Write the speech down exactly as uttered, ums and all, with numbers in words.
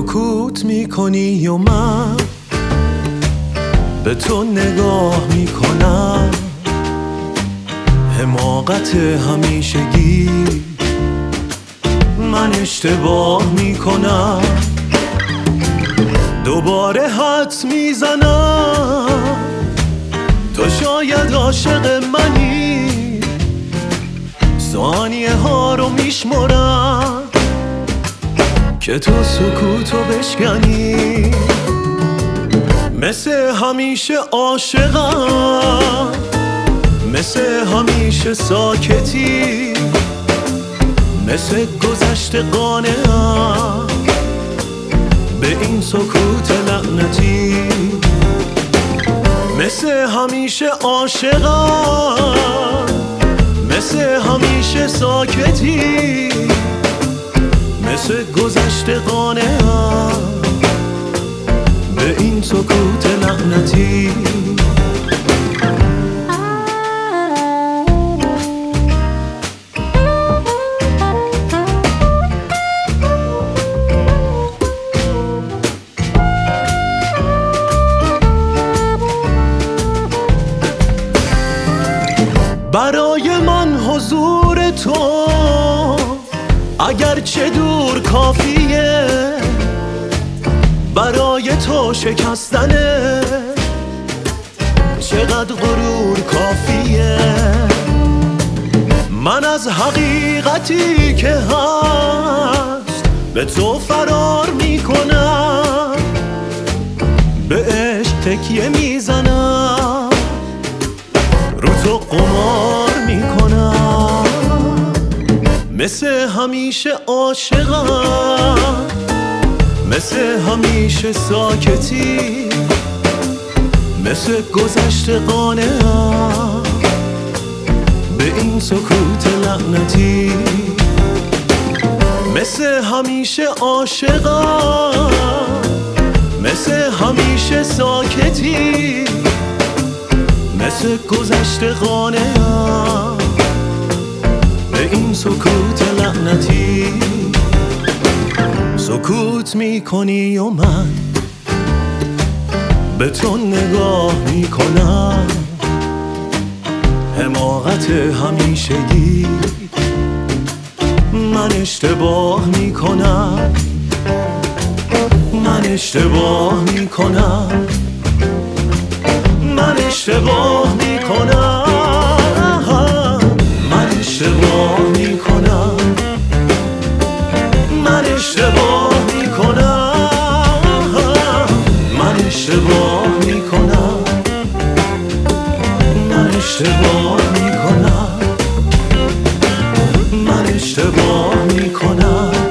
سکوت میکنی و من به تو نگاه میکنم، حماقت همیشگی من اشتباه میکنم، دوباره حدس میزنم تو شاید عاشق منی، ثانیه ها رو میشمرم که تو سکوتو بشکنی. مثل همیشه عاشقم، مثل همیشه ساکتی، مثل گذشته قانعم به این سکوت لعنتی. مثل همیشه عاشقم، مثل همیشه ساکتی، مثل گذشته قانعم به این سکوت لعنتی. برای من حضور تو اگرچه دور کافیه، برای تو شکستنه چقدر غرور کافیه. من از حقیقتی که هست به تو فرار میکنم، به عشق تکیه میزنم، رو تو قمار میکنم. مثل همیشه عاشقم، مثل همیشه ساکتی، مثل گذشته قانعم به این سکوت لعنتی. مثل همیشه عاشقم، مثل همیشه ساکتی، مثل گذشته قانعم به این سکوت لعنتی. سکوت میکنی و من به تو نگاه میکنم، حماقت همیشگی من اشتباه میکنم، من اشتباه میکنم، من اشتباه میکنم، من اشتباه میکنم، من اشتباه میکنم، من اشتباه میکنم، من اشتباه میکنم، من اشتباه میکنم.